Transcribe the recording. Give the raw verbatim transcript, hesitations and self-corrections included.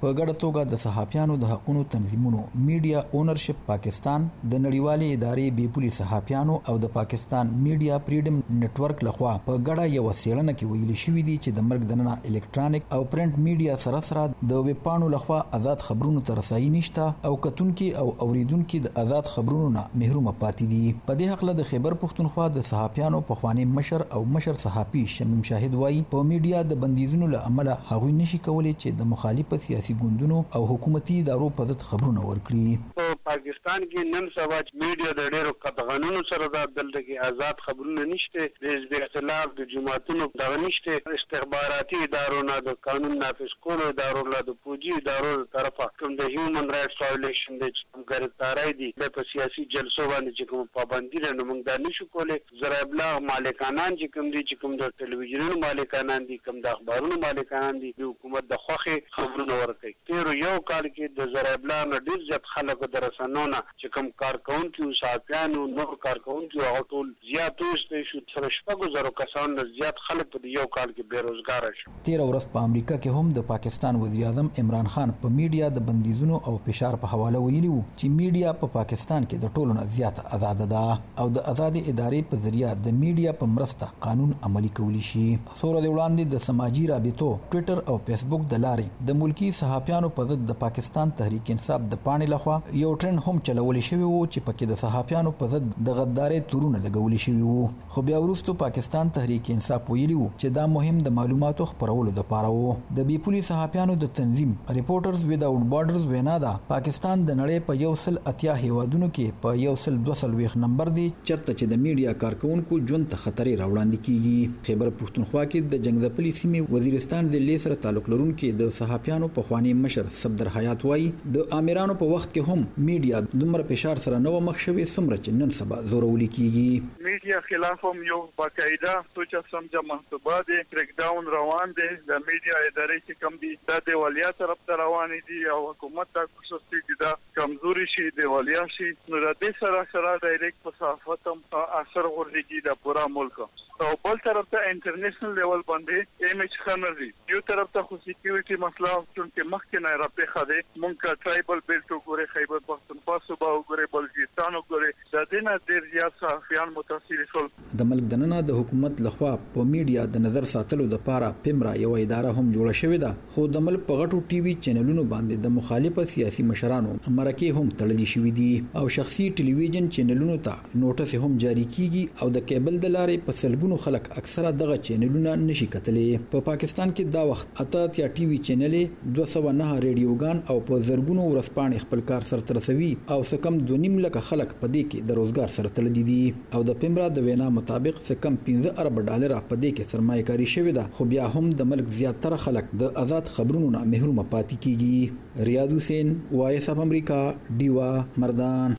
په ګډه توګه د صحافیانو د حقوقو تنظیمونو میډیا اونرشپ پاکستان د نړیوالې ادارې بیپولي صحافیانو او د پاکستان میډیا فریډم نتورک لخوا په ګډه یو څېړنه کې ویل شوی دی چې د مرګ دننه الکترونیک او پرنٹ میډیا سره سره د ویب پاڼو لخوا آزاد خبرونو ته رسایي نشته او کتونکي او اوریدونکي د آزاد خبرونو نه محروم پاتې دي. په دې حق له د خیبر پښتونخوا د صحافیانو په خوانی مشر او مشر صحافي شمیم شاهد وایي په میډیا د بندیزونو له امله هغوی نشي کولای چې د مخالف سیاسي ګوندونو او حکومتي ادارو په ضد خبرونه ورکړي. په پاکستان کې نن سبا میډیا د ډېرو قطغانونو سره د دلته کې آزاد خبرونه نشته، د حزب اختلاف د جماعتونو دغه نشته، استخباراتي ادارو نه د قانون نافذ کولو ادارو نه د فوجي ادارو طرفه کوم د هیومن رائټس وایلیشن د ګرفتارۍ دي د په سیاسي جلسو باندې چې کوم پابندي نه موږ دا نشو کولای. ذرایع ابلاغ مالکانان چې کوم دي چې کوم د ټلویزیونونو مالکانان دي کوم د اخبارونو مالکانان دي د حکومت د خوخه خبرونه ورکوي. تیر یو کال کې د ذرایع ابلاغ نه ډیر زیات خلک د رسنونو چې کوم کارکونکي او صحافیانو نور کارکونکي او ټول زیات اوسته شو تر شپږو زرو کسان زیات خلک په یو کال کې بیروزګار شو. تیر ورځ په امریکا کې هم د پاکستان وزیر اعظم عمران خان په میډیا د بندیزونو او فشار په حواله ویلي وو چې میډیا په پاکستان کې د ټولو نه زیات آزاد ده او د آزادي ادارې په ذریعہ د میډیا په مرسته قانون عملی کولی شي. سوره د وړاندې د سماجی رابطو ټوئیټر او فیسبوک د لارې د ملکی صحافیانو په ضد د پاکستان تحریک انصاف د پاڼې لخوا یو ټرند هم چلول شوی وو چې پکې د صحافیانو په ضد د غدارۍ تورونه لګول شوی وو. خو بیا وروسته پاکستان تحریک انصاف ویلي وو چې دا مهم د معلوماتو خپرولو لپاره وو. د بیپولي صحافیانو د تنظیم ریپورټرز ویداوټ بارډرز وینا ده پاکستان د نړۍ په یو سل اتیا هیوادونو کې په یو سل دوه څلوېښت نمبر دی چرته چې د میډیا کارکونکو ژوند ته خطرې راوړاندې کیږي. خیبر پښتونخوا کې د جنگځپلي سیمې وزیرستان د لیسر تعلق لرونکي د صحافیانو په خوانی مشر صفدر حیات وایي د امیرانو په وخت کې هم میډیا دومره فشار سره نو مخ شوي څومره چې نن سبا زورولي کیږي. میډیا خلاف هم یو باقاعده سوچ سمجه محتوبه دي بریک ډاون روان دي. د میډیا ادارې چې کم دي د دیوالیا طرف ته روان دي او حکومت د کوشش کوي دا کمزوري شي دیوالیا شي. نو د دې سره سره ډایرکټ په صحافت هم اثر ورلګي د پورا ملک او بل طرف ته انټرنیشنل لیول باندې ایمیج خنري. یو طرف ته خو سکیورټي مسله چې مخکې نه راپېښه ده مونږه ټرایبل بیلټ وګوري خیبر پښتونخوا صوبه وګوري بلوچستان وګوري د دې نه ډېر زیات صحافیان متاثر شول. د ملک دننه د حکومت لخوا په میډیا د نظر ساتلو لپاره پیمرا یو اداره هم جوړه شوې ده خو د ملک په غټو ټي وي چینلونو باندې د مخالفه سیاسي مشرانو مرکه هم تړلې شوې دي او شخصي ټلویزیون چینلونو ته نوټس هم جاری کیږي او د کیبل د لارې په سلګونو خلک اکثره دغه چینلونه نشي کتلې. په پاکستان کې دا وخت اته یا ټي وي چینلې دوه سوه نه ریډیوګان او په زرګونو ورځپاڼې خپل کار سره ترسوي او سکم دوه نیم لک خلک په دې کې د روزګار سره تړلي دي او د پیمرا د وینا مطابق سکم پنځه ارب ډالر په دې کې سرمایه کاری شوې ده خو بیا هم د ملک زیاتره خلک د آزاد خبرونو نه محروم پاتې کیږي. ریاض حسین وایس اف امریکا ډیوا مردان.